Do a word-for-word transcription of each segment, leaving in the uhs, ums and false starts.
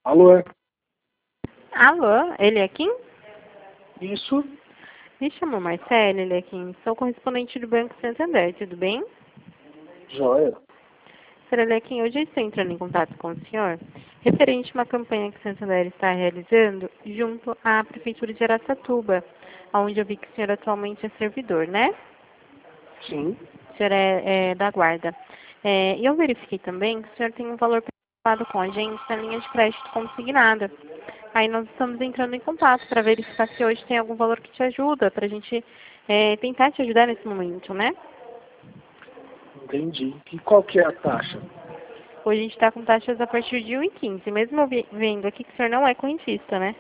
Alô? Alô, ele é Kim? Isso? Me chamo Marcelo, ele é Kim. Sou correspondente do Banco Santander, tudo bem? Joia. senhor Alequim, hoje eu estou entrando em contato com o senhor referente a uma campanha que o Santander está realizando junto à Prefeitura de Araçatuba, onde eu vi que o senhor atualmente é servidor, né? Sim. O senhor é, é da guarda. É, e eu verifiquei também que o senhor tem um valor preocupado com a gente na linha de crédito consignada. Aí nós estamos entrando em contato para verificar se hoje tem algum valor que te ajuda, para a gente é, tentar te ajudar nesse momento, né? Entendi. E qual que é a taxa? Hoje a gente está com taxas a partir de um e quinze. Mesmo eu vi- vendo aqui que o senhor não é correntista, né?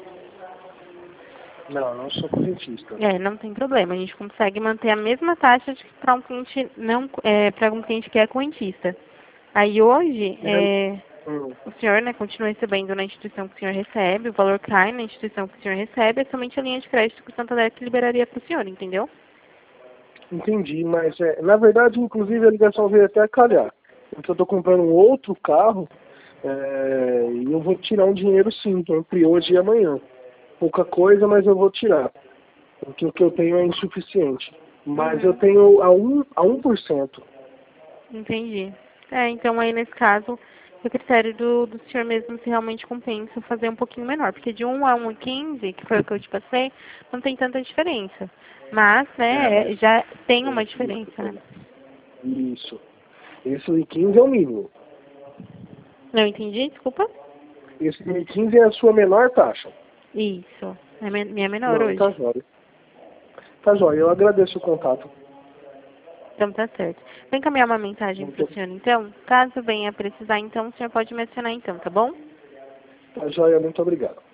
Não, não sou correntista. É, não tem problema. A gente consegue manter a mesma taxa para um cliente não, é, para um cliente que é correntista. Aí hoje, é, Hum, o senhor, né, continua recebendo na instituição que o senhor recebe, o valor cai na instituição que o senhor recebe, é somente a linha de crédito que o Santander que liberaria para o senhor, entendeu? entendi, mas é, na verdade, inclusive, a ligação veio até a calhar. Porque eu estou comprando um outro carro é, e eu vou tirar um dinheiro sim, entre hoje e amanhã. Pouca coisa, mas eu vou tirar. Porque o que eu tenho é insuficiente. Mas eu Uhum. tenho a um a um por cento. Entendi. É, então aí nesse caso, o critério do, do senhor mesmo se realmente compensa fazer um pouquinho menor, porque de um a um e quinze, que foi o que eu te passei, não tem tanta diferença. Mas, É, mas né, já tem uma esse, diferença, né? isso. Esse um e quinze é o mínimo. Não entendi, desculpa? Esse um e quinze é a sua menor taxa. Isso. É me- minha menor Não, hoje. tá jóia. Tá jóia, eu agradeço o contato. Então tá certo. Vou encaminhar uma mensagem para o Muito, senhor então. Caso venha precisar, então, o senhor pode me acionar então, tá bom? tá jóia, muito obrigado.